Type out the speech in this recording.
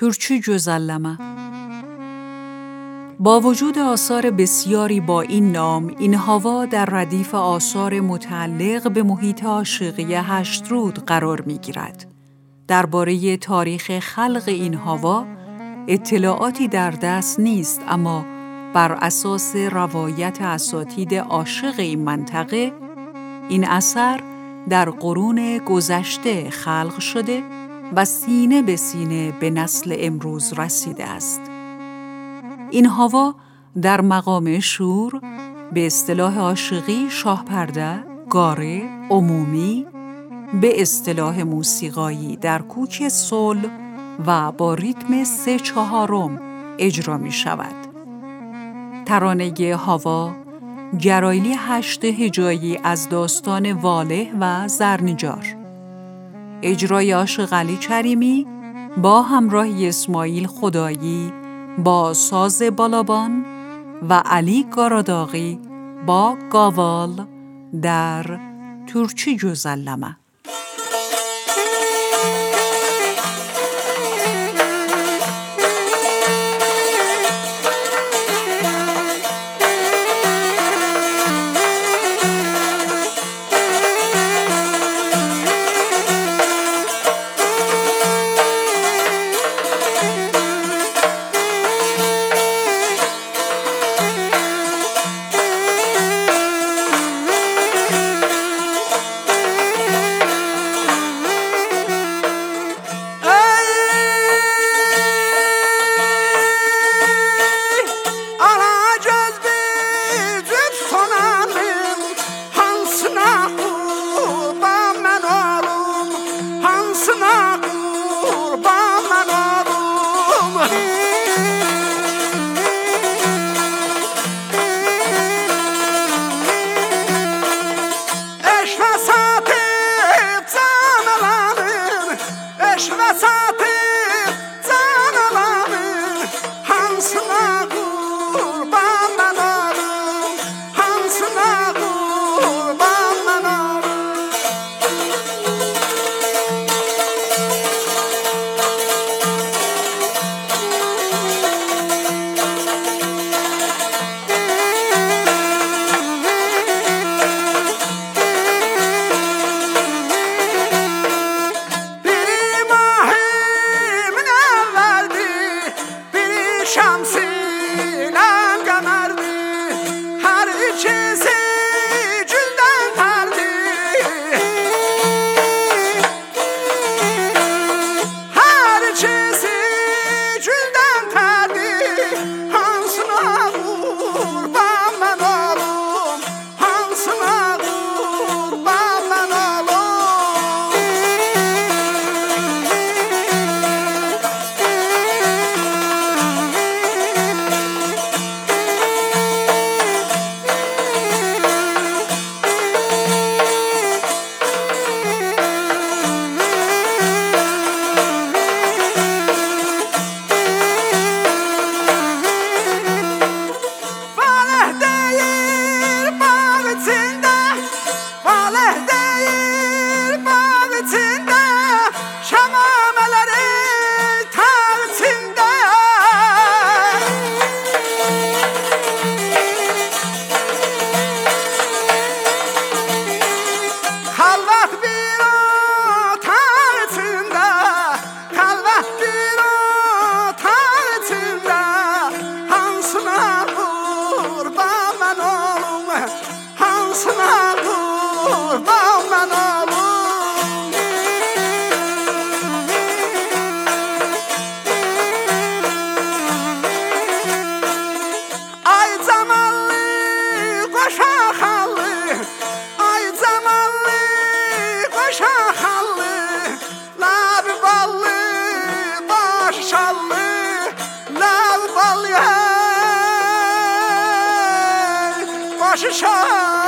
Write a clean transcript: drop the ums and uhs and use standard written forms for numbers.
ترچی جزلمه. با وجود آثار بسیاری با این نام، این هوا در ردیف آثار متعلق به محیط عاشقی هشترود قرار می‌گیرد. درباره تاریخ خلق این هوا اطلاعاتی در دست نیست، اما بر اساس روایت اساتید عاشق این منطقه، این اثر در قرون گذشته خلق شده و سینه به سینه به نسل امروز رسیده است. این هوا در مقام شور، به اصطلاح عاشقی شاهپرده، گاره، عمومی، به اصطلاح موسیقایی در کوک صلح و با ریتم 3/4 اجرا می شود. ترانه هوا گرایلی 8 هجایی از داستان واله و زرنجار. اجرای عاشق علی کریمی با همراهی اسماعیل خدایی با ساز بالابان و علی گاراداغی با گاوال در ترچی جزلمه. Şah